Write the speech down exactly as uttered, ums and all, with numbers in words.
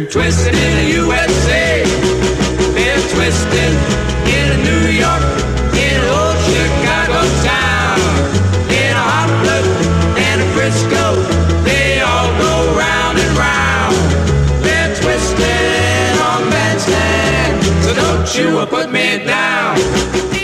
twisted in the U S A. They're twisted in New York, in old Chicago town, in a hot blood and a Frisco. They all go round and round. They're twisted on bandstand, so don't you put me down.